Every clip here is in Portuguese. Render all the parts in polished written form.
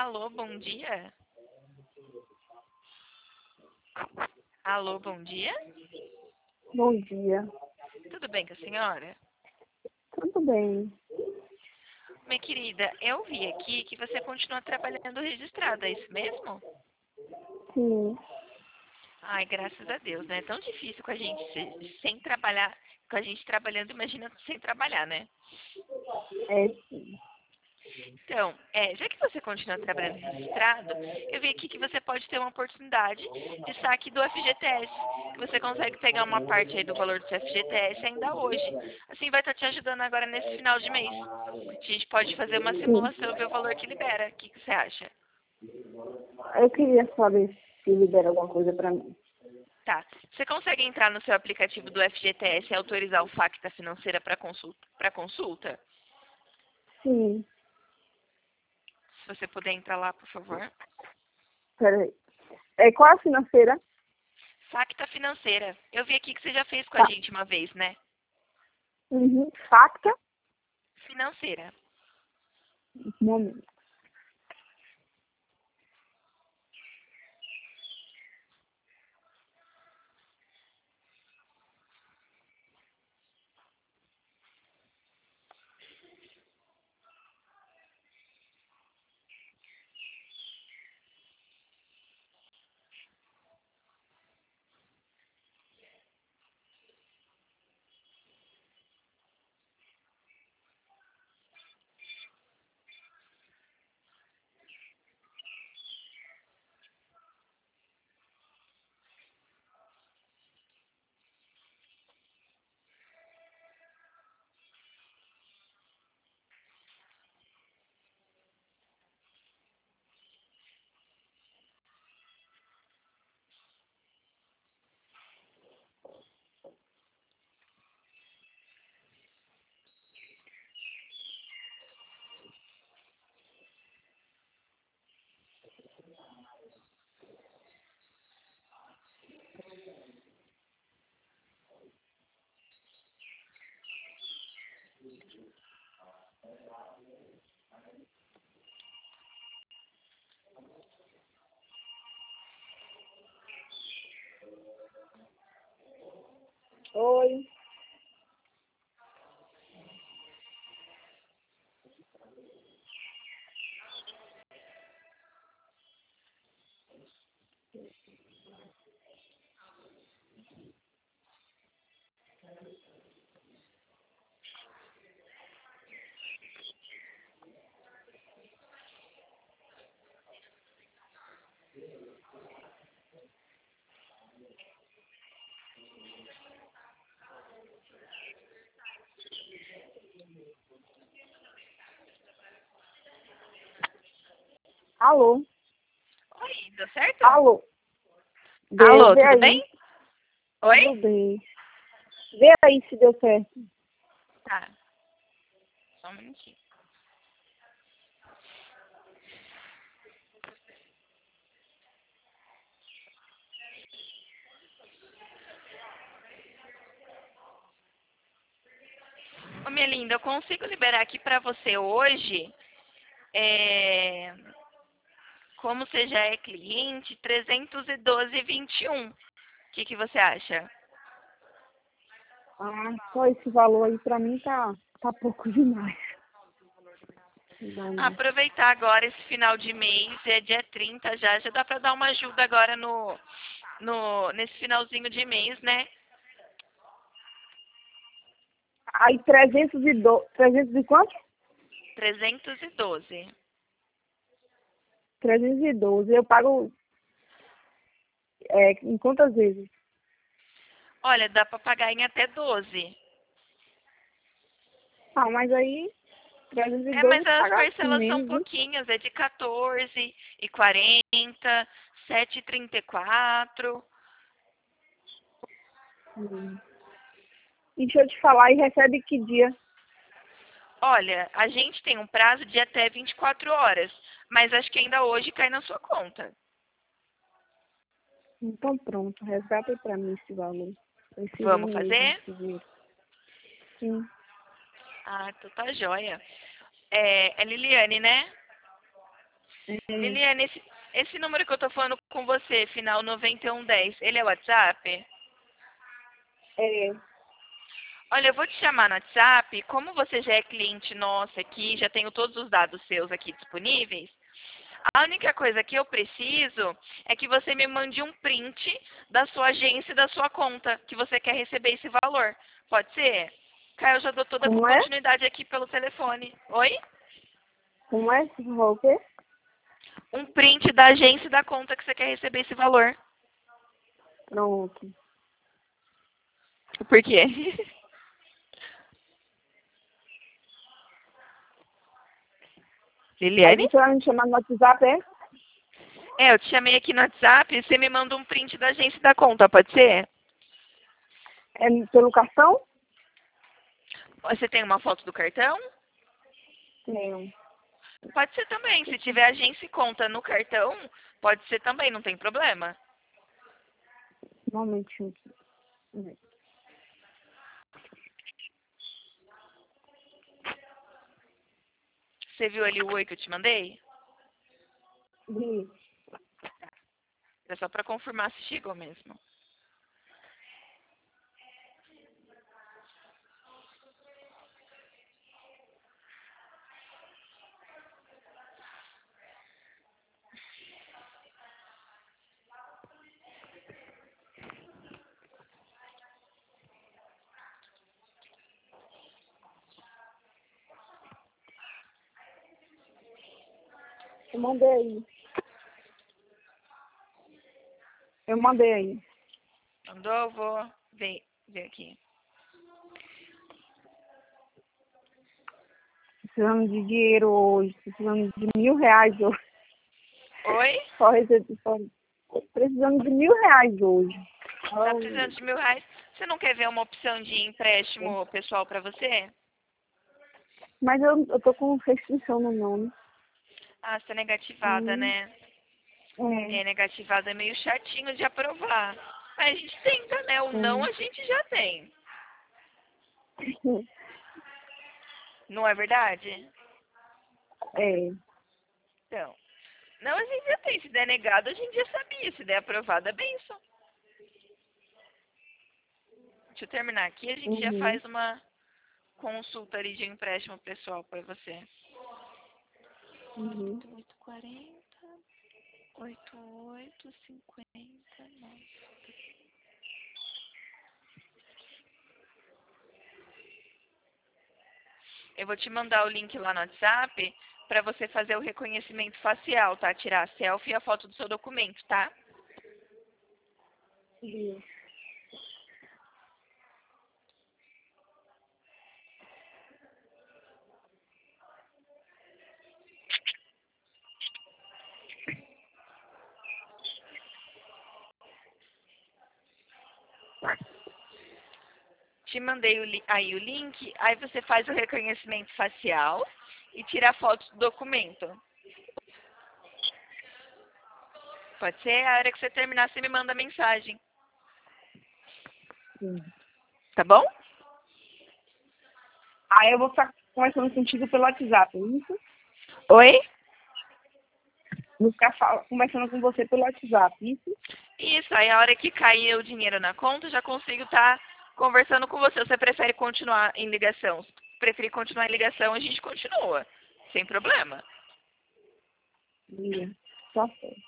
Alô, bom dia? Alô, bom dia? Bom dia. Tudo bem com a senhora? Tudo bem? Minha querida, eu vi aqui que você continua trabalhando registrada, é isso mesmo? Sim. Ai, graças a Deus, né? É tão difícil com a gente sem trabalhar, com a gente trabalhando, imagina sem trabalhar, né? É, sim. Então, já que você continua trabalhando registrado, eu vi aqui que você pode ter uma oportunidade de saque do FGTS, que você consegue pegar uma parte aí do valor do seu FGTS ainda hoje. Assim vai estar te ajudando agora nesse final de mês. A gente pode fazer uma Sim. simulação e ver o valor que libera. O que você acha? Eu queria saber se libera alguma coisa para mim. Tá. Você consegue entrar no seu aplicativo do FGTS e autorizar o Facta Financeira para consulta? Sim. Se você puder entrar lá, por favor. Peraí. Qual a financeira? Facta Financeira. Eu vi aqui que você já fez com a Tá. gente uma vez, né? Uhum. Facta? Financeira. Momento. Oi. Alô? Oi, deu certo? Alô? Alô, Vê tudo bem? aí. Oi? Tudo bem. Vê aí se deu certo. Tá. Só um minutinho. Ô, minha linda, eu consigo liberar aqui pra você hoje, como você já é cliente, 312,21. O que você acha? Só esse valor aí pra mim tá pouco demais. Não, não. Aproveitar agora esse final de mês, é dia 30 já dá pra dar uma ajuda agora nesse finalzinho de mês, né? Aí 300 e quanto? 312. 312. Eu pago em quantas vezes? Olha, dá pra pagar em até 12. Mas aí Mas 312 as pagar parcelas são menos, viu? pouquinhas, é de 14,40, 7,34. Hum. E deixa eu te falar, e recebe que dia? Olha, a gente tem um prazo de até 24 horas, mas acho que ainda hoje cai na sua conta. Então pronto, resgata aí pra mim esse valor. Vamos Precisando mesmo fazer? desse dinheiro. Sim, Ah, então tá joia. É Liliane, né? É, Liliane, esse número que eu tô falando com você, final 9110, ele é WhatsApp? é, Olha, eu vou te chamar no WhatsApp. Como você já é cliente nossa aqui, já tenho todos os dados seus aqui disponíveis. A única coisa que eu preciso é que você me mande um print da sua agência e da sua conta, que você quer receber esse valor. Pode ser? Caio, eu já dou toda a como é? continuidade aqui pelo telefone. Oi? Como é? Você falou o quê? Um print da agência e da conta que você quer receber esse valor. Pronto. Por quê? Aí Liliane? você vai me chamar no WhatsApp, é? É, eu te chamei aqui no WhatsApp e você me manda um print da agência e da conta, pode ser? É pelo cartão? Você tem uma foto do cartão? Tenho. Pode ser também. Se tiver agência e conta no cartão, pode ser também, não tem problema. Um momentinho aqui. Você viu ali o oi que eu te mandei? Vi. É só pra confirmar se chegou mesmo. Eu mandei aí. Eu mandei aí. Mandou? Eu vou ver aqui. Precisando de dinheiro hoje. Precisando de R$ 1.000 hoje. Oi? Só recebi. Precisando de R$ 1.000 hoje. Tá precisando de R$ 1.000? Você não quer ver uma opção de Oh. empréstimo pessoal pra você? Mas eu tô com restrição no nome. Ah, você tá negativada, Hum, né? é. É, negativada é meio chatinho de aprovar. Mas a gente tenta, né? O não Hum. a gente já tem. Não é verdade? É. Então, não a gente já tem. Se der negado, a gente já sabia. Se der aprovado, é benção. Deixa eu terminar aqui, a gente já Uhum. faz uma consulta ali de empréstimo pessoal para você. Uhum. 8840, 8859. Eu vou te mandar o link lá no WhatsApp para você fazer o reconhecimento facial, tá? Tirar a selfie e a foto do seu documento, tá? Uhum. Te mandei aí o link, aí você faz o reconhecimento facial e tira a foto do documento. Pode ser? A hora que você terminar, você me manda mensagem. Sim. Tá bom? Aí eu vou ficar conversando contigo pelo WhatsApp, é isso? Oi? Vou ficar conversando com você pelo WhatsApp, isso? Isso, aí a hora que cair o dinheiro na conta, eu já consigo estar conversando com você. Você prefere continuar em ligação? Se preferir continuar em ligação, a gente continua. Sem problema. Sim. Tá certo.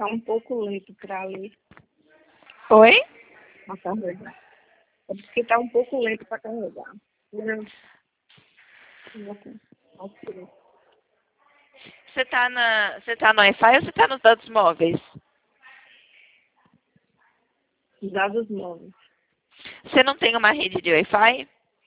tá um pouco lento para ler Oi? a carregar. É porque tá um pouco lento para carregar. Não, não. Você tá no Wi-Fi ou você tá nos dados móveis? Dados móveis. Você não tem uma rede de Wi-Fi?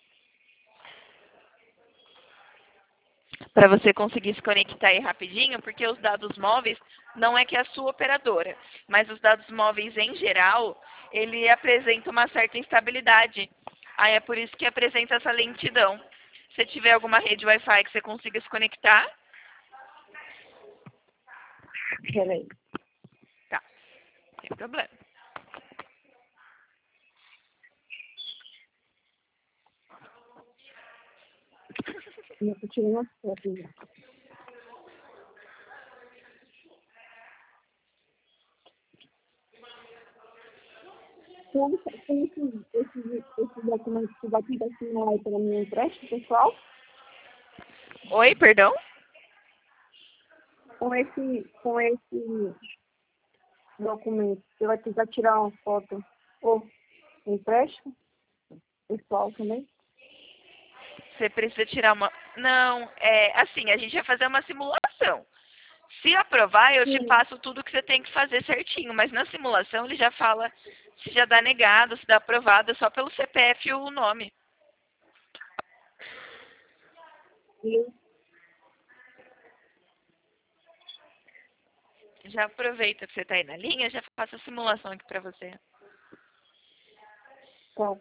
Para você conseguir se conectar aí rapidinho, porque os dados móveis não é que é a sua operadora, mas os dados móveis em geral, ele apresenta uma certa instabilidade. Aí é por isso que apresenta essa lentidão. Se tiver alguma rede Wi-Fi que você consiga se conectar, Peraí. tá, não tem problema. Eu tô tirando uma foto já. Como esse documento que vai tentar assinar aí para mim empréstimo, pessoal? Oi, perdão? Com esse documento, você vai tentar tirar uma foto ou empréstimo, pessoal também? Você precisa tirar uma... Não, assim, a gente vai fazer uma simulação. Se aprovar, eu te Sim. passo tudo que você tem que fazer certinho, mas na simulação ele já fala se já dá negado, se dá aprovado, é só pelo CPF e o nome. E Já aproveita que você está aí na linha, já faço a simulação aqui para você. tá.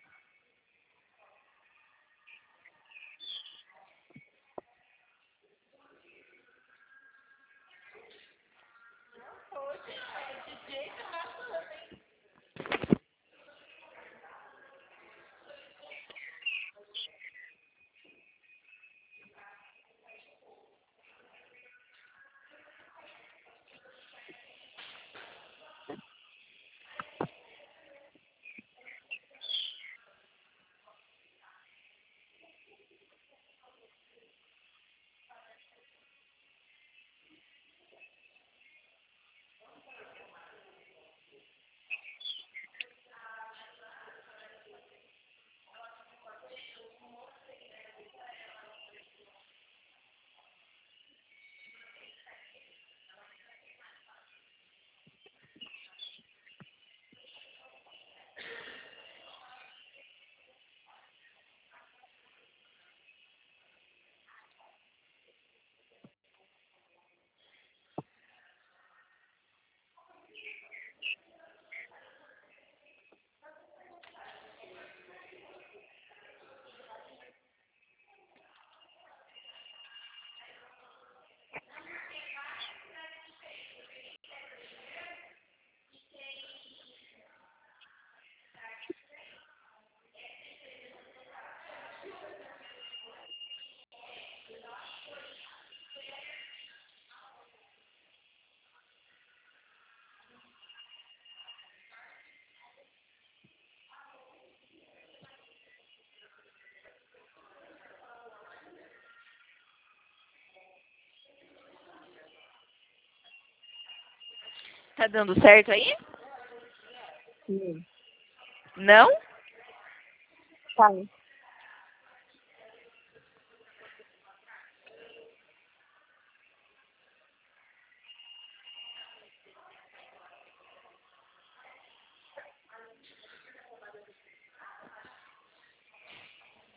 Tá dando certo aí? Sim. Não? Tá.